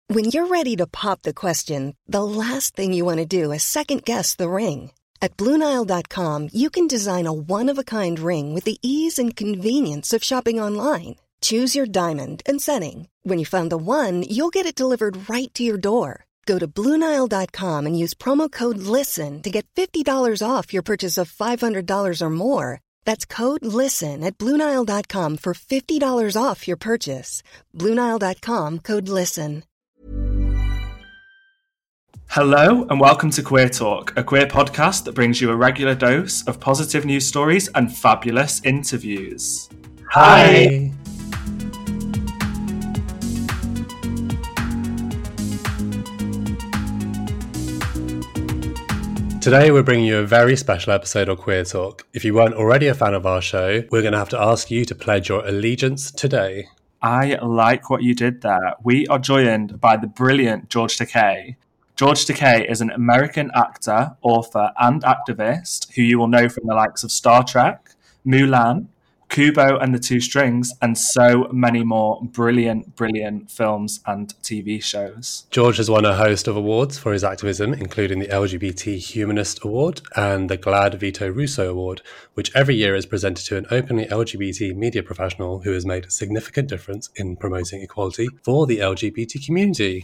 When you're ready to pop the question, the last thing you want to do is second-guess the ring. At BlueNile.com, you can design a one-of-a-kind ring with the ease and convenience of shopping online. Choose your diamond and setting. When you find the one, you'll get it delivered right to your door. Go to BlueNile.com and use promo code LISTEN to get $50 off your purchase of $500 or more. That's code LISTEN at BlueNile.com for $50 off your purchase. BlueNile.com, code LISTEN. Hello and welcome to Queer Talk, a queer podcast that brings you a regular dose of positive news stories and fabulous interviews. Hi! Today we're bringing you a very special episode of Queer Talk. If you weren't already a fan of our show, we're going to have to ask you to pledge your allegiance today. I like what you did there. We are joined by the brilliant George Takei. George Takei is an American actor, author, and activist who you will know from the likes of Star Trek, Mulan, Kubo and the Two Strings, and so many more brilliant films and TV shows. George has won a host of awards for his activism, including the LGBT Humanist Award and the GLAAD Vito Russo Award, which every year is presented to an openly LGBT media professional who has made a significant difference in promoting equality for the LGBT community.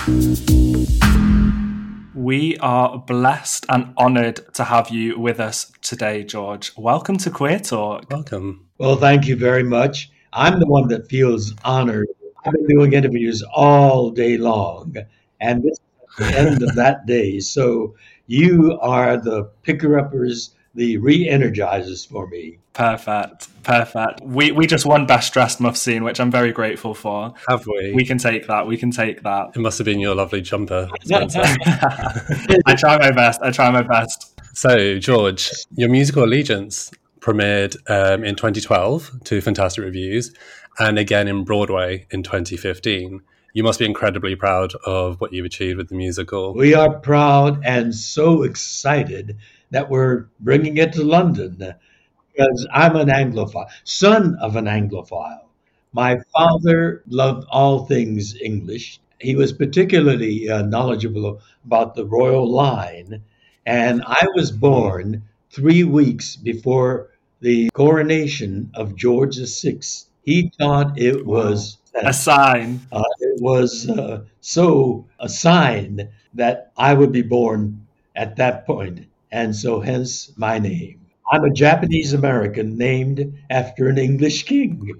We are blessed and honoured to have you with us today, George. Welcome to Queer Talk. Welcome. Well, thank you very much. I'm the one that feels honored. I've been doing interviews all day long, and this is the end of that day. So you are the picker-uppers, the re-energizers for me. Perfect. We just won Best Dressed Mufseen, which I'm very grateful for. Have we? We can take that. It must have been your lovely jumper, Spencer. I try my best. So, George, your musical Allegiance premiered in 2012 to fantastic reviews and again in Broadway in 2015. You must be incredibly proud of what you've achieved with the musical. We are proud and so excited that we're bringing it to London because I'm an Anglophile, son of an Anglophile. My father loved all things English. He was particularly knowledgeable about the royal line, and I was born 3 weeks before the coronation of George VI. He thought it was a sign. It was so a sign that I would be born at that point, and so hence my name. I'm a Japanese American named after an English king.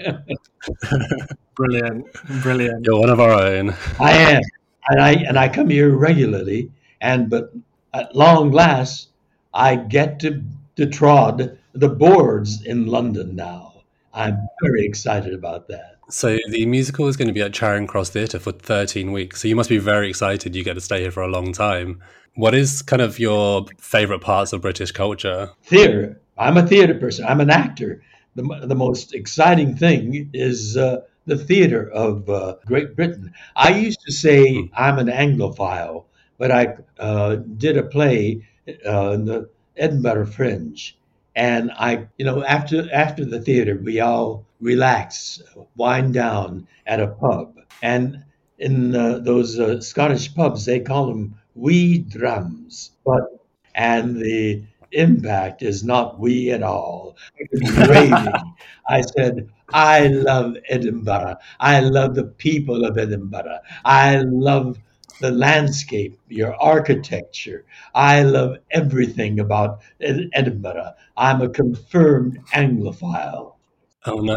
Brilliant. You're one of our own. I am, and I come here regularly, but at long last, I get to trod the boards in London now. I'm very excited about that. So the musical is going to be at Charing Cross Theatre for 13 weeks. So you must be very excited you get to stay here for a long time. What is kind of your favourite parts of British culture? Theatre. I'm a theatre person. I'm an actor. The most exciting thing is the theatre of Great Britain. I used to say I'm an Anglophile, but I did a play in the Edinburgh Fringe. And after the theatre, we all relax, wind down at a pub. And in those Scottish pubs, they call them wee drums. And the impact is not wee at all. Raving. I said, I love Edinburgh. I love the people of Edinburgh. I love the landscape, your architecture. I love everything about Edinburgh. I'm a confirmed Anglophile. Oh no,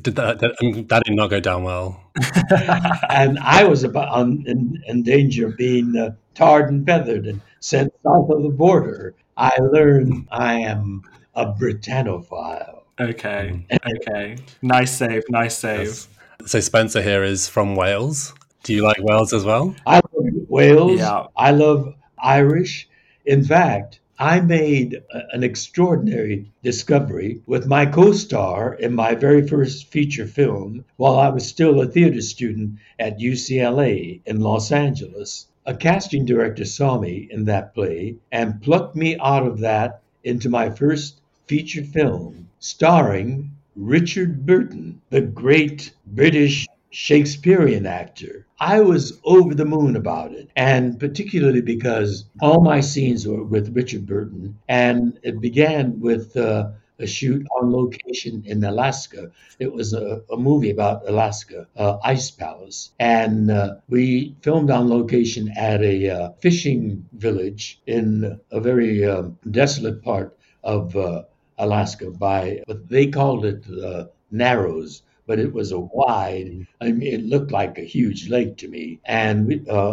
that did not go down well. And I was in danger of being tarred and feathered and sent south of the border. I learned I am a Britannophile. Okay. Nice save. Yes. So Spencer here is from Wales. Do you like Wales as well? I love Wales. Yeah. I love Irish. In fact, I made an extraordinary discovery with my co-star in my very first feature film while I was still a theater student at UCLA in Los Angeles. A casting director saw me in that play and plucked me out of that into my first feature film starring Richard Burton, the great British Shakespearean actor. I was over the moon about it, and particularly because all my scenes were with Richard Burton, and it began with a shoot on location in Alaska. It was a movie about Alaska, Ice Palace, and we filmed on location at a fishing village in a very desolate part of Alaska but they called it Narrows, but it was a wide. I mean, it looked like a huge lake to me. And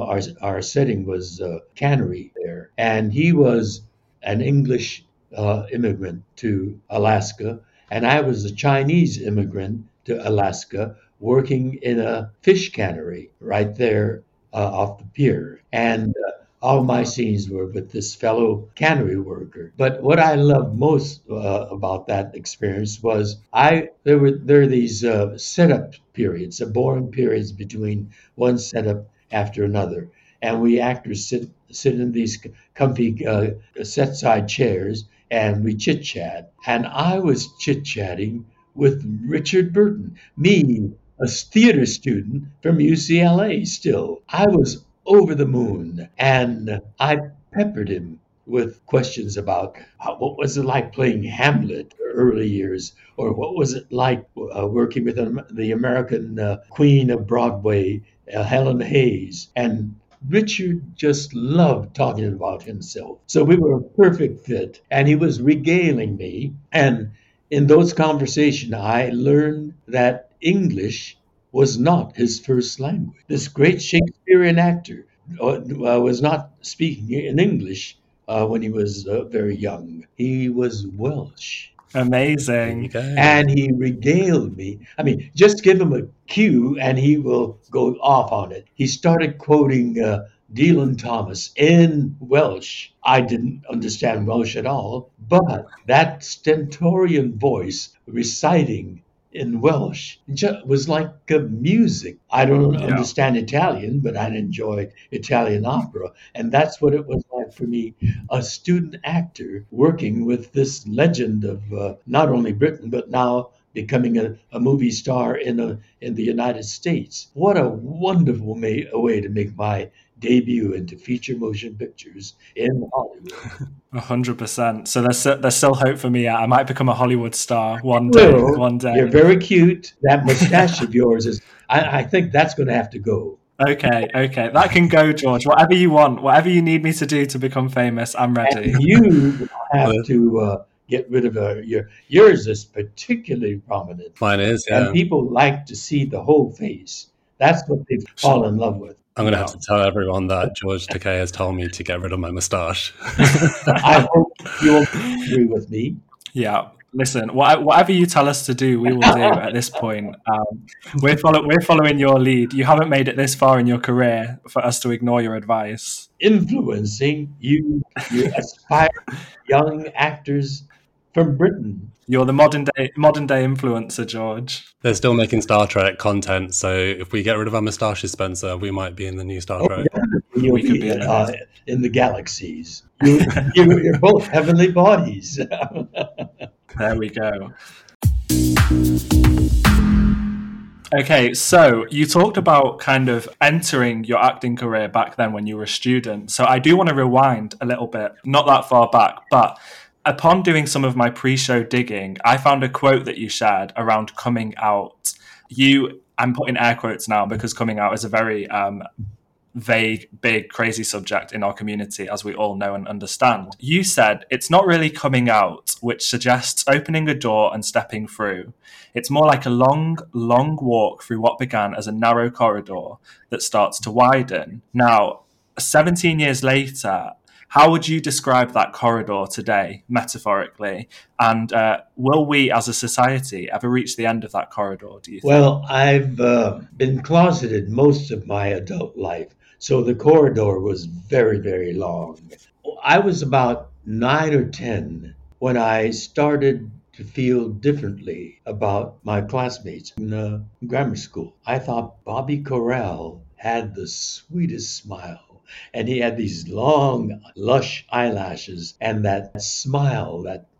our setting was cannery there, and he was an English immigrant to Alaska, and I was a Chinese immigrant to Alaska, working in a fish cannery right there off the pier. And all my scenes were with this fellow cannery worker. But what I loved most about that experience was there are these setup periods, boring periods between one setup after another, and we actors sit in these comfy set side chairs and we chit chat. And I was chit chatting with Richard Burton, me, a theater student from UCLA. Still, I was over the moon, and I peppered him with questions about what was it like playing Hamlet early years, or what was it like working with the American Queen of Broadway, Helen Hayes. And Richard just loved talking about himself. So we were a perfect fit, and he was regaling me. And in those conversations, I learned that English was not his first language. This great Shakespearean actor was not speaking in English when he was very young. He was Welsh. Amazing. And he regaled me. I mean, just give him a cue and he will go off on it. He started quoting Dylan Thomas in Welsh. I didn't understand Welsh at all, but that stentorian voice reciting in Welsh was like music. I don't understand Italian, but I enjoy Italian opera. And that's what it was like for me, a student actor working with this legend of not only Britain, but now becoming a movie star in the United States. What a wonderful way to make my debut into feature motion pictures in Hollywood. 100%. So there's still hope for me. I might become a Hollywood star one day. You're very cute. That mustache of yours is. I think that's going to have to go. Okay, that can go, George. Whatever you want, whatever you need me to do to become famous, I'm ready. And you have to get rid of yours is particularly prominent. Mine is, yeah. And people like to see the whole face. That's what they fall in love with. I'm going to have to tell everyone that George Takei has told me to get rid of my moustache. I hope you will agree with me. Yeah. Listen, whatever you tell us to do, we will do at this point. We're following your lead. You haven't made it this far in your career for us to ignore your advice. Influencing you aspire young actors from Britain. You're the modern day influencer, George. They're still making Star Trek content, so if we get rid of our moustaches, Spencer, we might be in the new Star Trek. You'll be in the galaxies. You're both heavenly bodies. There we go. Okay, so you talked about kind of entering your acting career back then when you were a student. So I do want to rewind a little bit, not that far back, but upon doing some of my pre-show digging, I found a quote that you shared around coming out. I'm putting air quotes now because coming out is a very vague, big, crazy subject in our community, as we all know and understand. You said it's not really coming out, which suggests opening a door and stepping through. It's more like a long, long walk through what began as a narrow corridor that starts to widen. Now, 17 years later, how would you describe that corridor today, metaphorically? And will we, as a society, ever reach the end of that corridor, do you think? Well, I've been closeted most of my adult life, so the corridor was very, very long. I was about 9 or 10 when I started to feel differently about my classmates in grammar school. I thought Bobby Corral had the sweetest smile. And he had these long, lush eyelashes and that smile, that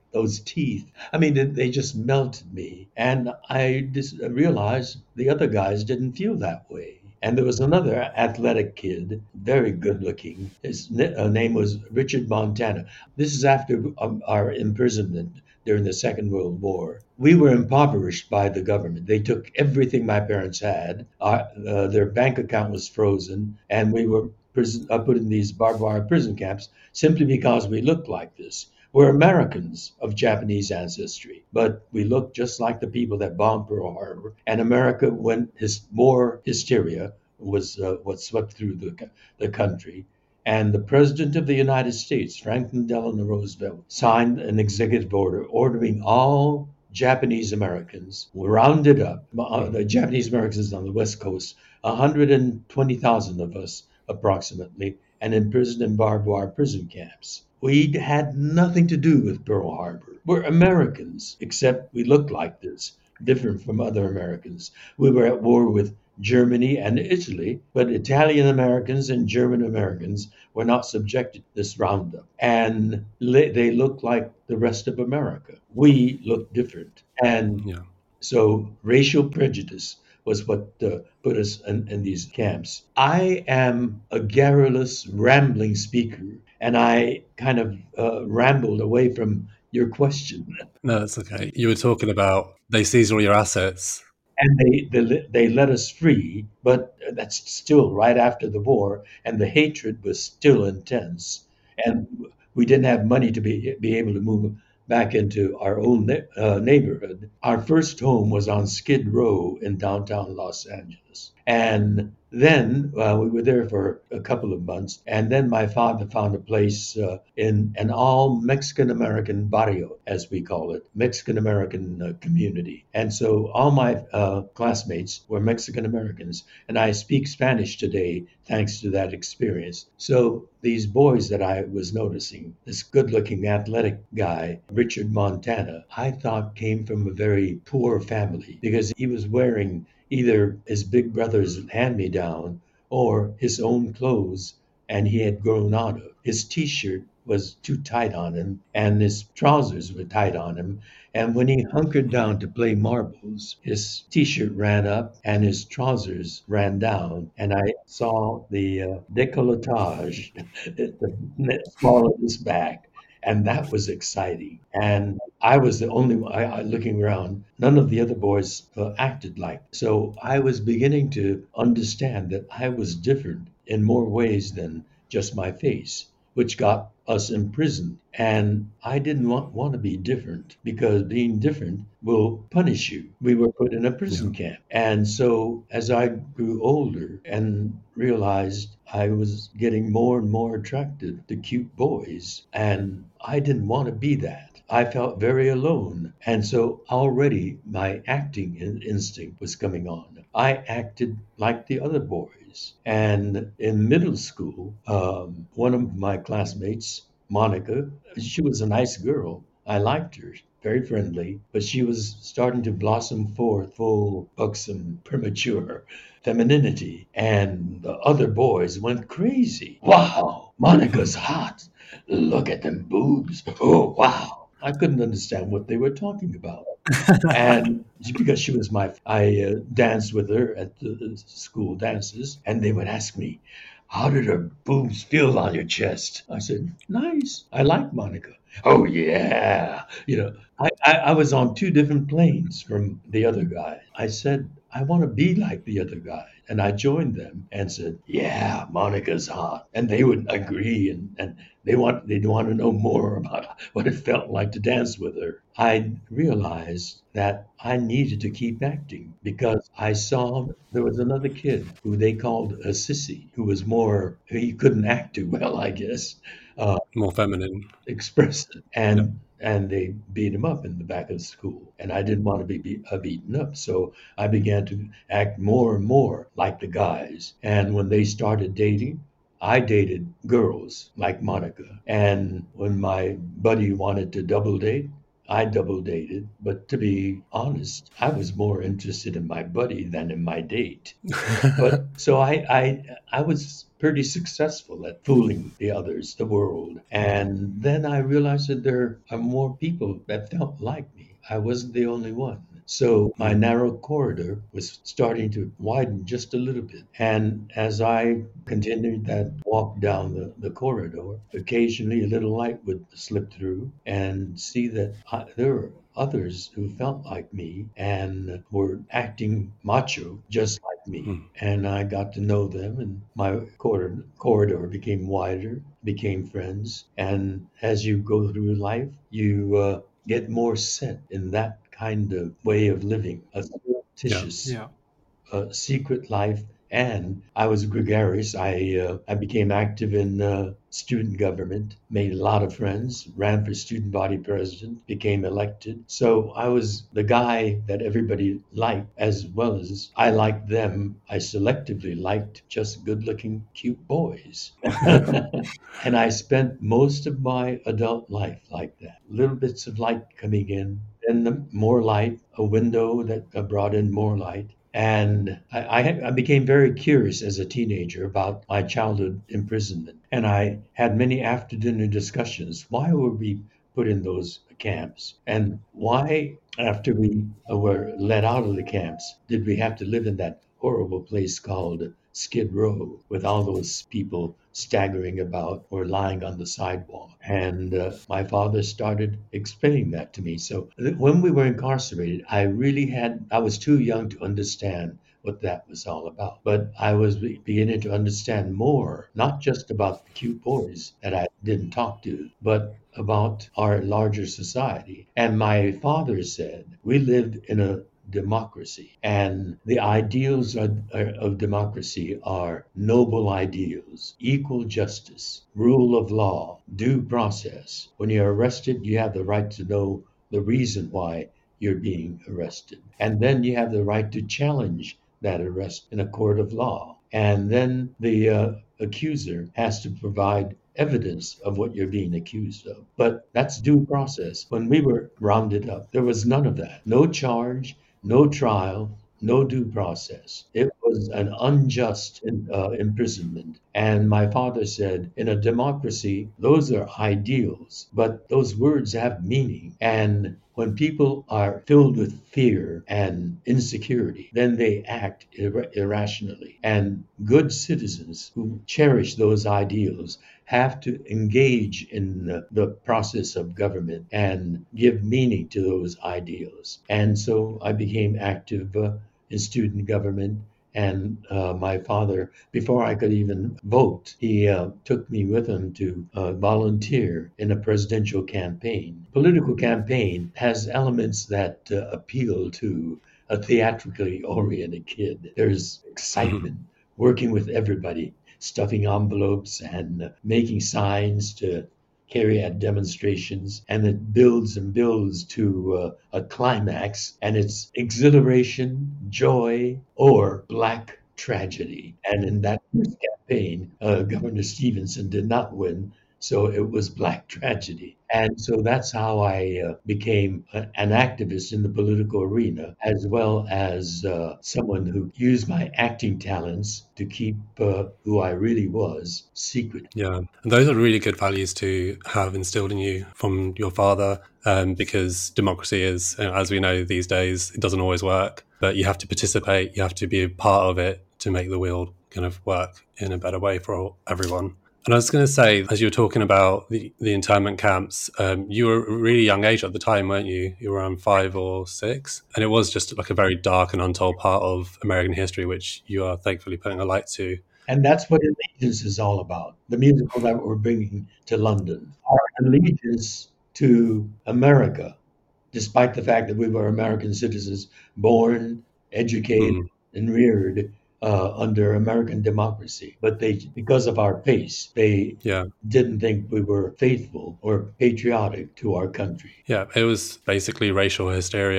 those teeth. I mean, they just melted me. And I just realized the other guys didn't feel that way. And there was another athletic kid, very good looking. His name was Richard Montana. This is after our imprisonment during the Second World War. We were impoverished by the government. They took everything my parents had. Their bank account was frozen, and we were put in these barbed wire prison camps simply because we looked like this. We're Americans of Japanese ancestry, but we look just like the people that bombed Pearl Harbor. And America, when war hysteria was what swept through the country, and the President of the United States, Franklin Delano Roosevelt, signed an executive order ordering all Japanese Americans rounded up, the Japanese Americans on the West Coast, 120,000 of us approximately, and imprisoned in barbed wire prison camps. We had nothing to do with Pearl Harbor. We're Americans, except we looked like this, different from other Americans. We were at war with Germany and Italy, but Italian Americans and German Americans were not subjected to this roundup. And they looked like the rest of America. We looked different. And so racial prejudice was what put us in these camps. I am a garrulous, rambling speaker, and I kind of rambled away from your question. No, that's okay. You were talking about they seized all your assets. And they let us free, but that's still right after the war, and the hatred was still intense. And we didn't have money to be able to move back into our own neighborhood. Our first home was on Skid Row in downtown Los Angeles. And then we were there for a couple of months. And then my father found a place in an all Mexican-American barrio, as we call it, Mexican-American community. And so all my classmates were Mexican-Americans. And I speak Spanish today thanks to that experience. So these boys that I was noticing, this good-looking athletic guy, Richard Montana, I thought came from a very poor family because he was wearing either his big brother's hand-me-down or his own clothes, and he had grown out of. His T-shirt was too tight on him, and his trousers were tight on him. And when he hunkered down to play marbles, his T-shirt ran up and his trousers ran down, and I saw the décolletage at the small of his back. And that was exciting. And I was the only one looking around. None of the other boys acted like. So I was beginning to understand that I was different in more ways than just my face, which got us imprisoned. And I didn't want to be different because being different will punish you. We were put in a prison camp. And so as I grew older and realized I was getting more and more attracted to cute boys, and I didn't want to be that. I felt very alone. And so already my acting instinct was coming on. I acted like the other boys. And in middle school, one of my classmates, Monica, she was a nice girl. I liked her, very friendly, but she was starting to blossom forth full, buxom, premature femininity. And the other boys went crazy. Wow, Monica's hot. Look at them boobs. Oh, wow. I couldn't understand what they were talking about. And because she was I danced with her at the school dances, and they would ask me, how did her boobs feel on your chest? I said, nice. I like Monica. Oh, yeah. I was on two different planes from the other guy. I said, I want to be like the other guy. And I joined them and said, yeah, Monica's hot. And they would agree, and they'd want to know more about what it felt like to dance with her. I realized that I needed to keep acting because I saw there was another kid who they called a sissy, who was he couldn't act too well, I guess. More feminine. Expressive. And they beat him up in the back of the school. And I didn't want to be beaten up. So I began to act more and more like the guys. And when they started dating, I dated girls like Monica. And when my buddy wanted to double date, I double dated, but to be honest, I was more interested in my buddy than in my date. But so I was pretty successful at fooling the others, the world. And then I realized that there are more people that felt like me. I wasn't the only one. So my narrow corridor was starting to widen just a little bit. And as I continued that walk down the corridor, occasionally a little light would slip through and see that there were others who felt like me and were acting macho just like me. And I got to know them, and my corridor became wider, became friends. And as you go through life, you get more set in that kind of way of living, a surreptitious, Yeah. secret life. And I was gregarious. I became active in student government, made a lot of friends, ran for student body president, became elected. So I was the guy that everybody liked, as well as I liked them. I selectively liked just good looking, cute boys. And I spent most of my adult life like that. Little bits of light coming in, then more light, a window that brought in more light. And I became very curious as a teenager about my childhood imprisonment. And I had many after dinner discussions. Why were we put in those camps? And why, after we were let out of the camps, did we have to live in that horrible place called Skid Row with all those people staggering about or lying on the sidewalk? And my father started explaining that to me. So when we were incarcerated, I was too young to understand what that was all about. But I was beginning to understand more, not just about the cute boys that I didn't talk to, but about our larger society. And my father said we lived in a democracy, and the ideals of democracy are noble ideals: equal justice, rule of law, due process. When you're arrested, you have the right to know the reason why you're being arrested, and then you have the right to challenge that arrest in a court of law. And then the accuser has to provide evidence of what you're being accused of. But that's due process. When we were rounded up, there was none of that. No charge, no trial, no due process. It was an unjust imprisonment. And my father said, in a democracy, those are ideals, but those words have meaning. And when people are filled with fear and insecurity, then they act irrationally. And good citizens who cherish those ideals have to engage in the process of government and give meaning to those ideals. And so I became active in student government. And my father, before I could even vote, he took me with him to volunteer in a presidential campaign. Political campaign has elements that appeal to a theatrically oriented kid. There's excitement, working with everybody, stuffing envelopes and making signs to carry out demonstrations, and it builds and builds to a climax, and it's exhilaration, joy, or black tragedy. And in that first campaign, Governor Stevenson did not win, so it was black tragedy. And so that's how I became an activist in the political arena, as well as someone who used my acting talents to keep who I really was secret. Yeah, and those are really good values to have instilled in you from your father, because democracy is, as we know these days, it doesn't always work, but you have to participate, you have to be a part of it to make the wheel kind of work in a better way for everyone. And I was going to say, as you were talking about the internment camps, you were a really young age at the time, weren't you? You were around 5 or 6. And it was just like a very dark and untold part of American history, which you are thankfully putting a light to. And that's what Allegiance is all about, the musical that we're bringing to London. Our allegiance to America, despite the fact that we were American citizens, born, educated, and reared under American democracy. But because of our pace, they didn't think we were faithful or patriotic to our country. Yeah, it was basically racial hysteria.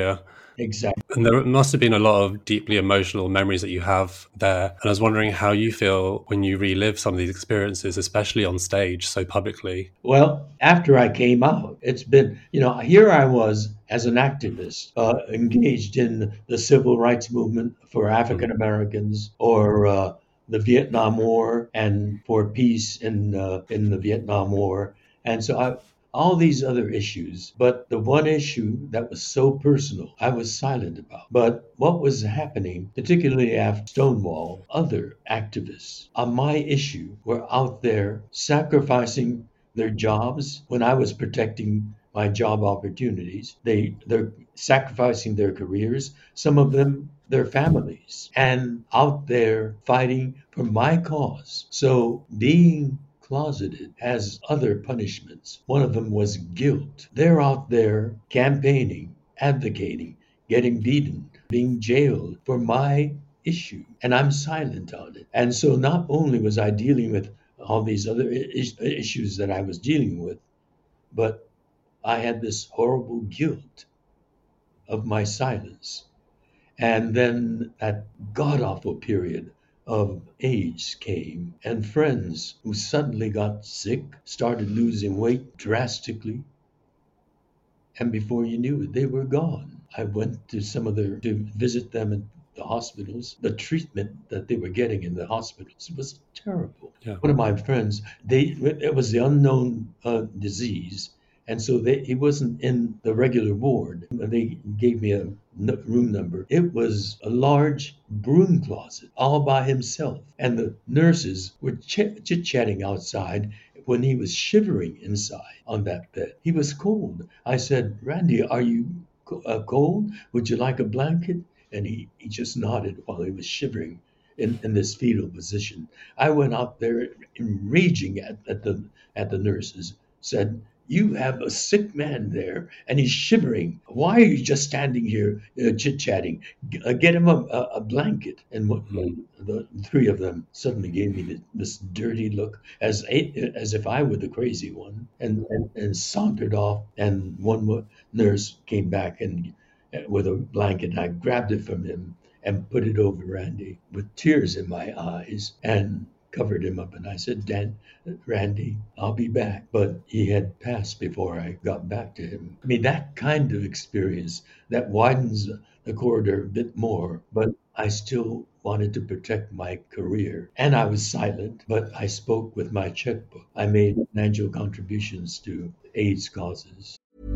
Exactly. And there must have been a lot of deeply emotional memories that you have there. And I was wondering how you feel when you relive some of these experiences, especially on stage so publicly. Well, after I came out, it's been, here I was as an activist, engaged in the civil rights movement for African Americans, or the Vietnam War and for peace in the Vietnam War. And so all these other issues, but the one issue that was so personal, I was silent about. But what was happening, particularly after Stonewall, other activists on my issue were out there sacrificing their jobs when I was protecting my job opportunities. They're sacrificing their careers, some of them their families, and out there fighting for my cause. So being closeted has other punishments. One of them was guilt. They're out there campaigning, advocating, getting beaten, being jailed for my issue, and I'm silent on it. And so not only was I dealing with all these other issues that I was dealing with, but I had this horrible guilt of my silence. And then that god awful period of AIDS came, and friends who suddenly got sick started losing weight drastically. And before you knew it, they were gone. I went to to visit them in the hospitals. The treatment that they were getting in the hospitals was terrible. Yeah. One of my friends, it was the unknown disease, and so he wasn't in the regular ward. They gave me a room number. It was a large broom closet all by himself, and the nurses were chit-chatting outside when he was shivering inside on that bed. He was cold. I said, "Randy, are you cold? Would you like a blanket?" And he just nodded while he was shivering in this fetal position. I went out there raging at the nurses, said, "You have a sick man there, and he's shivering. Why are you just standing here chit-chatting? Get him a blanket." And the three of them suddenly gave me this dirty look, as if I were the crazy one, and sauntered off. And one nurse came back and with a blanket. I grabbed it from him and put it over Randy with tears in my eyes and covered him up. And I said, "Randy, I'll be back." But he had passed before I got back to him. I mean, that kind of experience that widens the corridor a bit more, but I still wanted to protect my career. And I was silent, but I spoke with my checkbook. I made financial contributions to AIDS causes.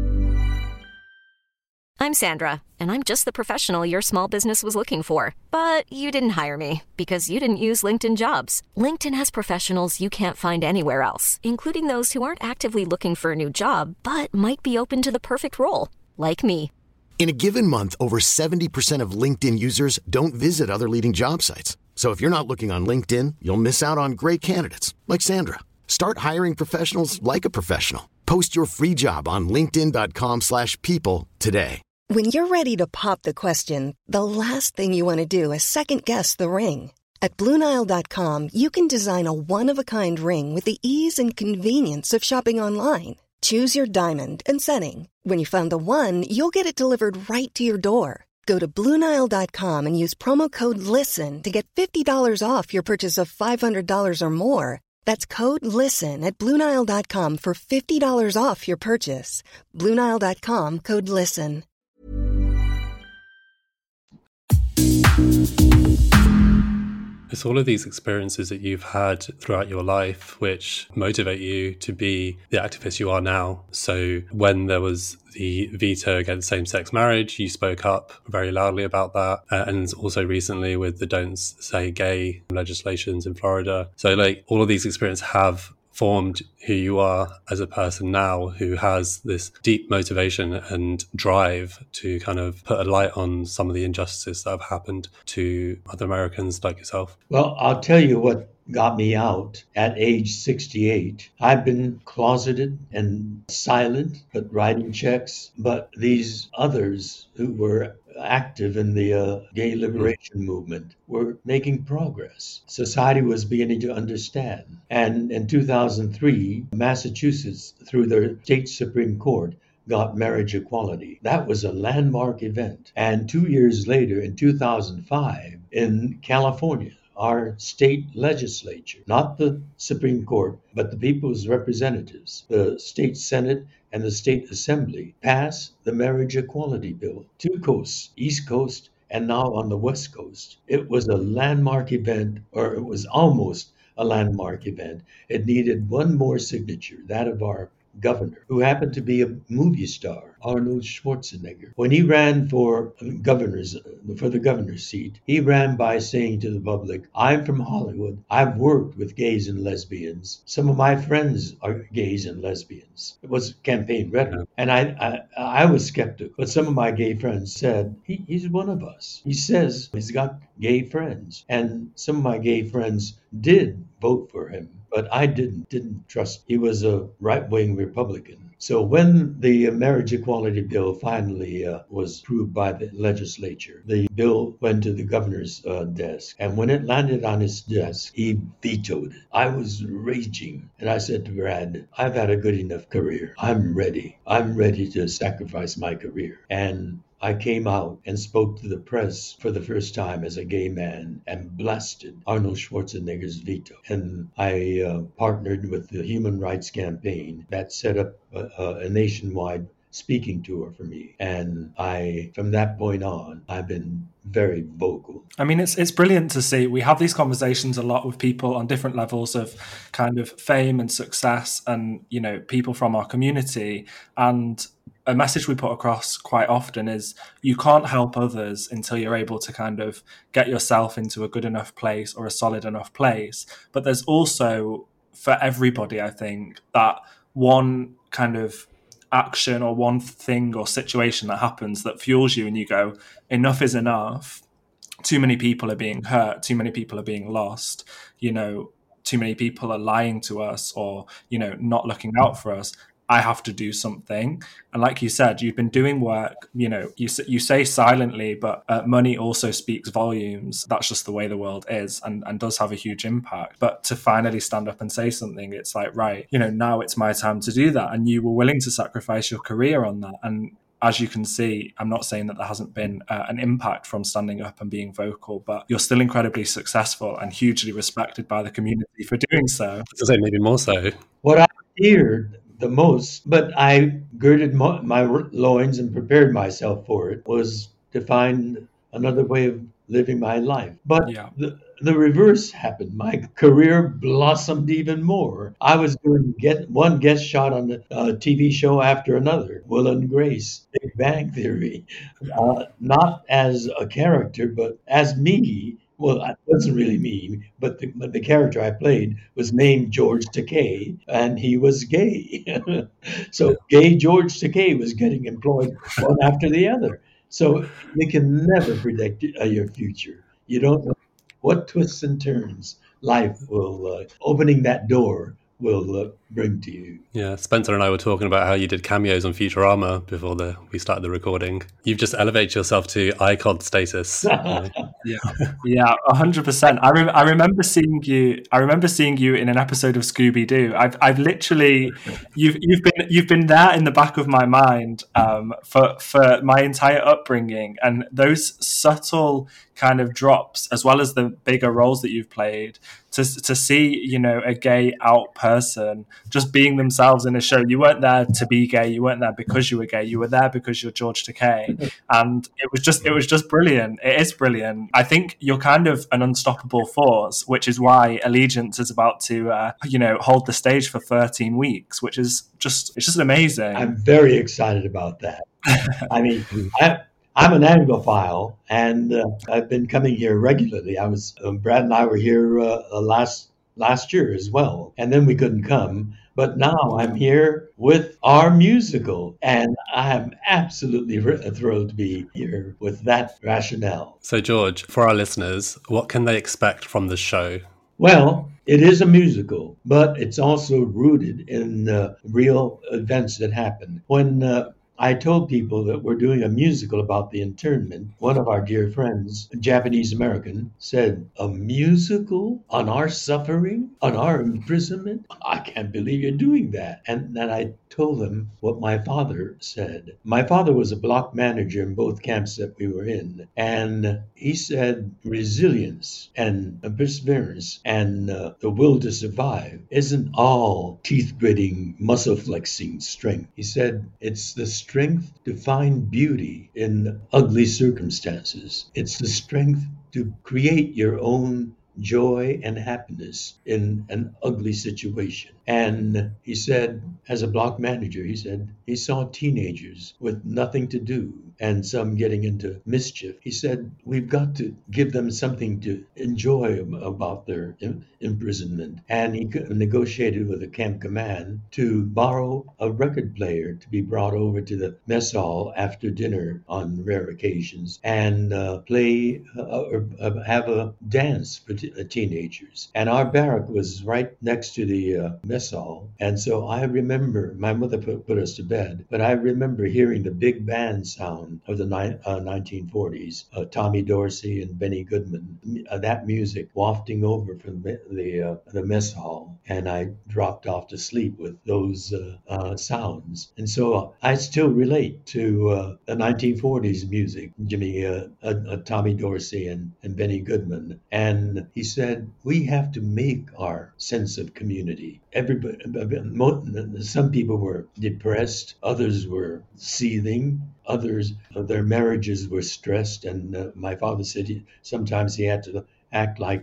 I'm Sandra, and I'm just the professional your small business was looking for. But you didn't hire me because you didn't use LinkedIn Jobs. LinkedIn has professionals you can't find anywhere else, including those who aren't actively looking for a new job, but might be open to the perfect role, like me. In a given month, over 70% of LinkedIn users don't visit other leading job sites. So if you're not looking on LinkedIn, you'll miss out on great candidates like Sandra. Start hiring professionals like a professional. Post your free job on linkedin.com/people today. When you're ready to pop the question, the last thing you want to do is second-guess the ring. At BlueNile.com, you can design a one-of-a-kind ring with the ease and convenience of shopping online. Choose your diamond and setting. When you find the one, you'll get it delivered right to your door. Go to BlueNile.com and use promo code LISTEN to get $50 off your purchase of $500 or more. That's code LISTEN at BlueNile.com for $50 off your purchase. BlueNile.com, code LISTEN. It's all of these experiences that you've had throughout your life which motivate you to be the activist you are now. So when there was the veto against same-sex marriage, you spoke up very loudly about that. And also recently with the Don't Say Gay legislations in Florida. So all of these experiences have formed who you are as a person now, who has this deep motivation and drive to kind of put a light on some of the injustices that have happened to other Americans like yourself. Well, I'll tell you what got me out at age 68. I've been closeted and silent, but writing checks. But these others who were active in the gay liberation movement were making progress. Society was beginning to understand. And in 2003, Massachusetts, through their state Supreme Court, got marriage equality. That was a landmark event. And 2 years later, in 2005, in California, our state legislature, not the Supreme Court, but the people's representatives, the state Senate and the state assembly, passed the marriage equality bill. Two coasts, East Coast and now on the West Coast. It was a landmark event, or it was almost a landmark event. It needed one more signature, that of our governor, who happened to be a movie star, Arnold Schwarzenegger. When he ran for the governor's seat, he ran by saying to the public, "I'm from Hollywood. I've worked with gays and lesbians. Some of my friends are gays and lesbians." It was campaign rhetoric. And I was skeptical, but some of my gay friends said, he's one of us. He says he's got gay friends. And some of my gay friends did vote for him, but I didn't trust. He was a right-wing Republican. So when the marriage equality bill finally was approved by the legislature, the bill went to the governor's desk. And when it landed on his desk, he vetoed it. I was raging. And I said to Brad, "I've had a good enough career. I'm ready. I'm ready to sacrifice my career." And I came out and spoke to the press for the first time as a gay man and blasted Arnold Schwarzenegger's veto. And I partnered with the Human Rights Campaign that set up a nationwide speaking tour for me. And from that point on, I've been very vocal. I mean, it's brilliant to see. We have these conversations a lot with people on different levels of kind of fame and success and, you know, people from our community. And a message we put across quite often is you can't help others until you're able to kind of get yourself into a good enough place or a solid enough place. But there's also, for everybody, I think, that one kind of action or one thing or situation that happens that fuels you and you go, enough is enough. Too many people are being hurt. Too many people are being lost. You know, too many people are lying to us or, you know, not looking out for us. I have to do something. And like you said, you've been doing work, you know, you say silently, but money also speaks volumes. That's just the way the world is and does have a huge impact. But to finally stand up and say something, it's like, right, you know, now it's my time to do that. And you were willing to sacrifice your career on that. And as you can see, I'm not saying that there hasn't been an impact from standing up and being vocal, but you're still incredibly successful and hugely respected by the community for doing so. I'd say maybe more so. What I feared the most, but I girded my loins and prepared myself for it, was to find another way of living my life. But Yeah. the reverse happened. My career blossomed even more. I was doing one guest shot on the TV show after another. Will and Grace, Big Bang Theory, not as a character, but as me. Well, it wasn't really me, but the character I played was named George Takei, and he was gay. So gay George Takei was getting employed one after the other. So you can never predict your future. You don't know what twists and turns life will, opening that door will bring to you. Yeah, Spencer and I were talking about how you did cameos on Futurama before we started the recording. You've just elevated yourself to icon status. Yeah, 100%. I remember seeing you. I remember seeing you in an episode of Scooby-Doo. I've literally, you've been there in the back of my mind for my entire upbringing, and those subtle kind of drops, as well as the bigger roles that you've played, to see, you know, a gay out person just being themselves in a show. You weren't there to be gay. You weren't there because you were gay. You were there because you're George Takei, and it was just brilliant. It is brilliant. I think you're kind of an unstoppable force, which is why Allegiance is about to, hold the stage for 13 weeks, which is it's just amazing. I'm very excited about that. I mean, I'm an Anglophile, and I've been coming here regularly. Brad and I were here last year as well, and then we couldn't come. But now I'm here with our musical, and I'm absolutely thrilled to be here with that rationale. So, George, for our listeners, what can they expect from the show? Well, it is a musical, but it's also rooted in real events that happened. When I told people that we're doing a musical about the internment. One of our dear friends, a Japanese American, said, "A musical on our suffering, on our imprisonment? I can't believe you're doing that." And then I told them what my father said. My father was a block manager in both camps that we were in. And he said resilience and perseverance and the will to survive isn't all teeth gritting, muscle flexing strength. He said it's the strength to find beauty in ugly circumstances. It's the strength to create your own joy and happiness in an ugly situation. And he said, as a block manager, he said he saw teenagers with nothing to do and some getting into mischief. He said, we've got to give them something to enjoy about their imprisonment. And he negotiated with the camp command to borrow a record player to be brought over to the mess hall after dinner on rare occasions and play or have a dance for teenagers. And our barrack was right next to the mess hall. And so I remember, my mother put us to bed, but I remember hearing the big band sound of the 1940s, Tommy Dorsey and Benny Goodman, that music wafting over from the mess hall. And I dropped off to sleep with those sounds. And so I still relate to the 1940s music, Tommy Dorsey and Benny Goodman. And he said, we have to make our sense of community. Everybody, some people were depressed, others were seething, others, their marriages were stressed. And my father said sometimes he had to act like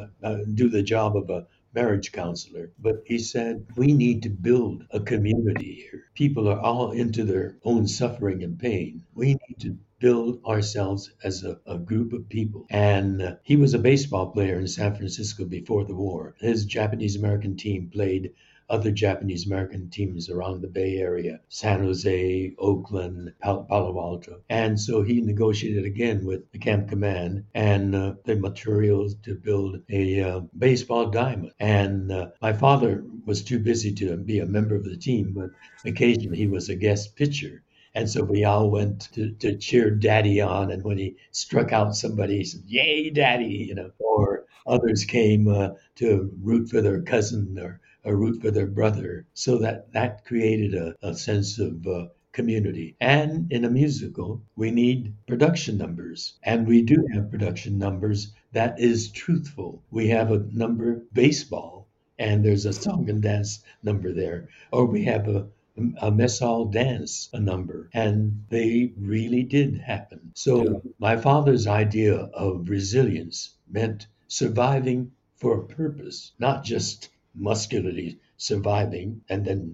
do the job of a marriage counselor. But he said, we need to build a community here. People are all into their own suffering and pain. We need to build ourselves as a group of people. And he was a baseball player in San Francisco before the war. His Japanese American team played other Japanese American teams around the Bay Area, San Jose, Oakland, Palo Alto. And so he negotiated again with the camp command and the materials to build a baseball diamond. And my father was too busy to be a member of the team, but occasionally he was a guest pitcher. And so we all went to cheer Daddy on. And when he struck out somebody, he said, "Yay, Daddy!" Or others came to root for their cousin or root for their brother. So that created a sense of community. And in a musical, we need production numbers. And we do have production numbers that is truthful. We have a number baseball, and there's a song and dance number there. Or we have a mess hall dance a number, and they really did happen. So my father's idea of resilience meant surviving for a purpose, not just muscularly surviving and then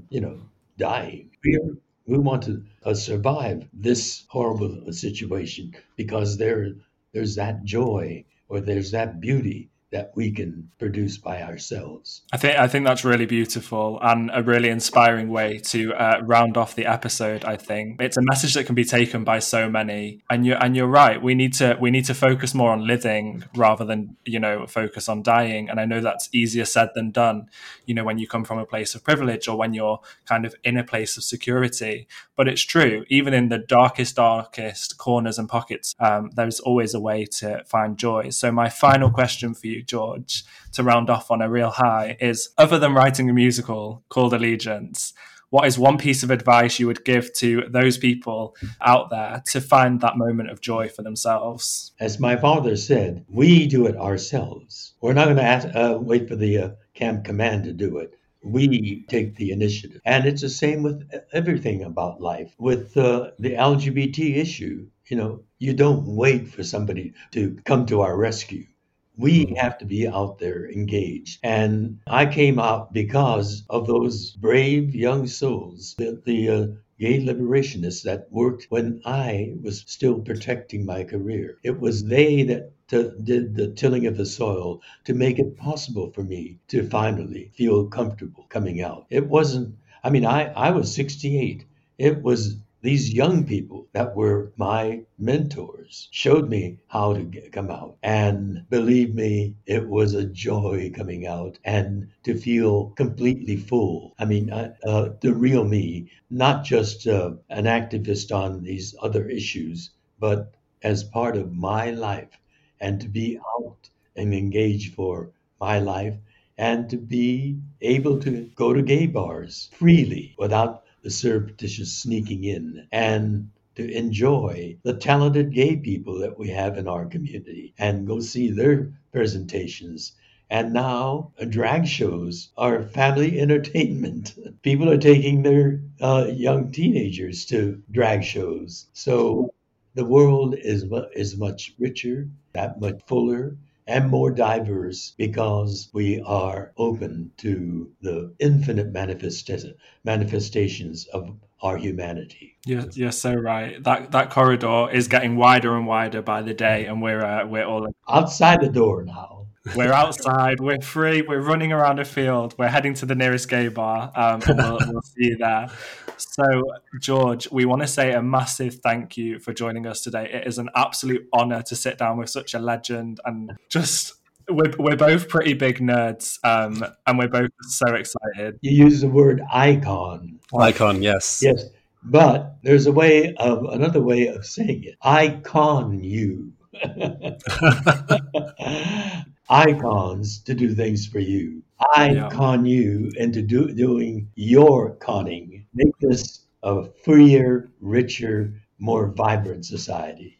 dying. We want to survive this horrible situation because there's that joy or there's that beauty that we can produce by ourselves. I think that's really beautiful and a really inspiring way to round off the episode. I think it's a message that can be taken by so many, and you're right. We need to focus more on living rather than focus on dying. And I know that's easier said than done. When you come from a place of privilege or when you're kind of in a place of security. But it's true. Even in the darkest corners and pockets, there's always a way to find joy. So my final question for you, George, to round off on a real high is, other than writing a musical called Allegiance, what is one piece of advice you would give to those people out there to find that moment of joy for themselves? As my father said, we do it ourselves. We're not going to wait for the camp command to do it. We take the initiative. And it's the same with everything about life. With the LGBT issue, you don't wait for somebody to come to our rescue. We have to be out there engaged. And I came out because of those brave young souls, the gay liberationists that worked when I was still protecting my career. It was they that did the tilling of the soil to make it possible for me to finally feel comfortable coming out. It wasn't, I was 68. It was these young people that were my mentors showed me how to come out. And believe me, it was a joy coming out and to feel completely full. I mean, the real me, not just an activist on these other issues, but as part of my life, and to be out and engaged for my life, and to be able to go to gay bars freely without the surreptitious sneaking in, and to enjoy the talented gay people that we have in our community and go see their presentations. And now drag shows are family entertainment. People are taking their young teenagers to drag shows. So the world is much richer, that much fuller, and more diverse because we are open to the infinite manifestations of our humanity. You're so right. That corridor is getting wider and wider by the day, and we're all outside the door now. We're outside. We're free. We're running around a field. We're heading to the nearest gay bar. And we'll see you there. So, George, we want to say a massive thank you for joining us today. It is an absolute honor to sit down with such a legend, and just we're both pretty big nerds, and we're both so excited. You use the word icon. Icon, yes. Yes, but there's another way of saying it. Icon you. Icons to do things for you. I con you into doing your conning. Make this a freer, richer, more vibrant society.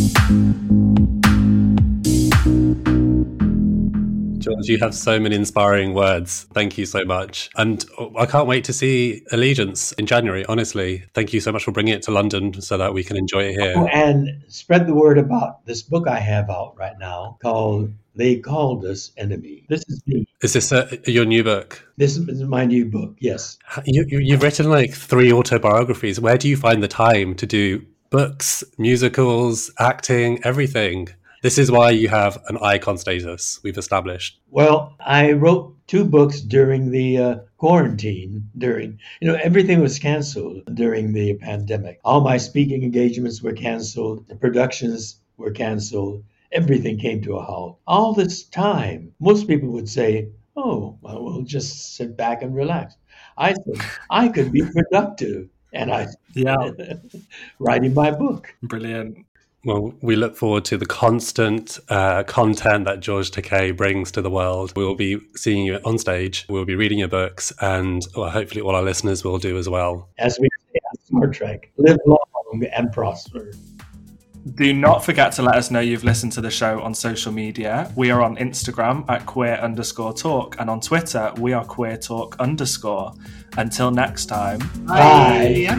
George, you have so many inspiring words. Thank you so much. And I can't wait to see Allegiance in January, honestly. Thank you so much for bringing it to London so that we can enjoy it here. Oh, and spread the word about this book I have out right now called They Called Us Enemy. This is me. Is this your new book? This is my new book, yes. You've written like 3 autobiographies. Where do you find the time to do books, musicals, acting, everything? This is why you have an icon status, we've established. Well, I wrote 2 books during the quarantine. Everything was canceled during the pandemic. All my speaking engagements were canceled. The productions were canceled. Everything came to a halt. All this time, most people would say, oh, well, we'll just sit back and relax. I said, I could be productive. And I writing my book. Brilliant. Well, we look forward to the constant content that George Takei brings to the world. We will be seeing you on stage. We'll be reading your books, and hopefully all our listeners will do as well. As we say on Star Trek, live long and prosper. Do not forget to let us know you've listened to the show on social media. We are on Instagram at queer_talk, and on Twitter, we are queertalk_. Until next time. Bye.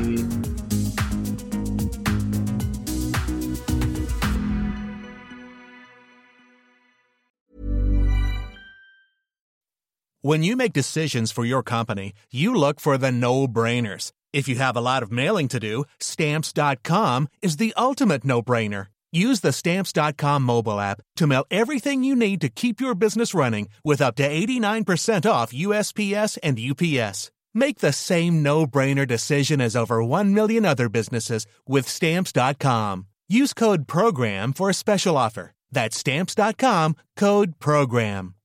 When you make decisions for your company, you look for the no-brainers. If you have a lot of mailing to do, Stamps.com is the ultimate no-brainer. Use the Stamps.com mobile app to mail everything you need to keep your business running with up to 89% off USPS and UPS. Make the same no-brainer decision as over 1 million other businesses with Stamps.com. Use code PROGRAM for a special offer. That's Stamps.com, code PROGRAM.